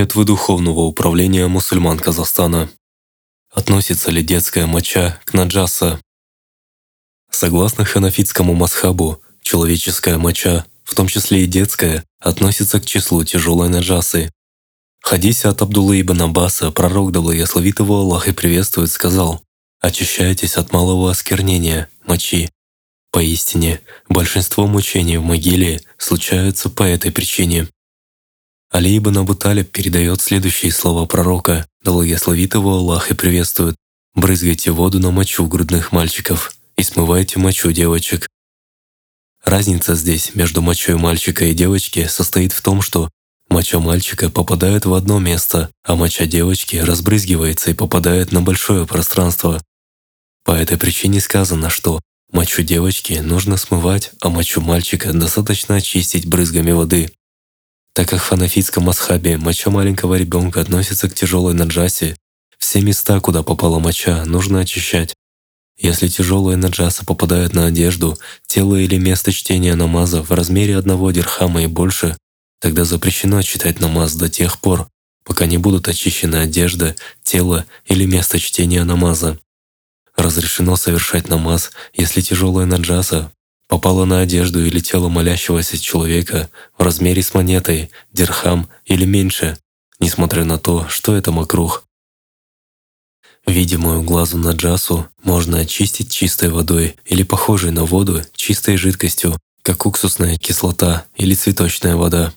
Фетвы Духовного управления мусульман Казахстана. Относится ли детская моча к наджаса? Согласно ханафитскому мазхабу, человеческая моча, в том числе и детская, относится к числу тяжелой наджасы. В хадисе от Абдуллы ибн Аббаса пророк, да благословит его Аллах и приветствует, сказал: «Очищайтесь от малого осквернения, мочи». Поистине, большинство мучений в могиле случаются по этой причине. Али ибн Абу Талиб передает следующие слова пророка, да благословит его Аллах и приветствует: «Брызгайте воду на мочу грудных мальчиков и смывайте мочу девочек». Разница здесь между мочой мальчика и девочки состоит в том, что моча мальчика попадает в одно место, а моча девочки разбрызгивается и попадает на большое пространство. По этой причине сказано, что мочу девочки нужно смывать, а мочу мальчика достаточно очистить брызгами воды. Так как в ханафитском мазхабе моча маленького ребенка относится к тяжелой наджасе, все места, куда попала моча, нужно очищать. Если тяжелая наджаса попадает на одежду, тело или место чтения намаза в размере 1 дирхама и больше, тогда запрещено читать намаз до тех пор, пока не будут очищены одежда, тело или место чтения намаза. Разрешено совершать намаз, если тяжелая наджаса попала на одежду или тело молящегося человека в размере с монетой, дирхам или меньше, несмотря на то, что это макрух. Видимую глазу наджасу можно очистить чистой водой или похожей на воду чистой жидкостью, как уксусная кислота или цветочная вода.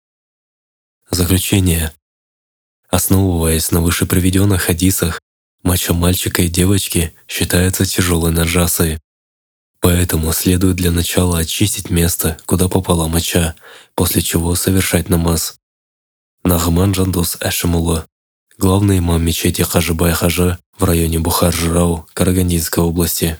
Заключение. Основываясь на вышеприведенных хадисах, моча мальчика и девочки считается тяжелой наджасой. Поэтому следует для начала очистить место, куда попала моча, после чего совершать намаз. Нагман Жандос Ашимулла, главный имам мечети Хажы Бай Хажы в районе Бухар-Жырау Карагандинской области.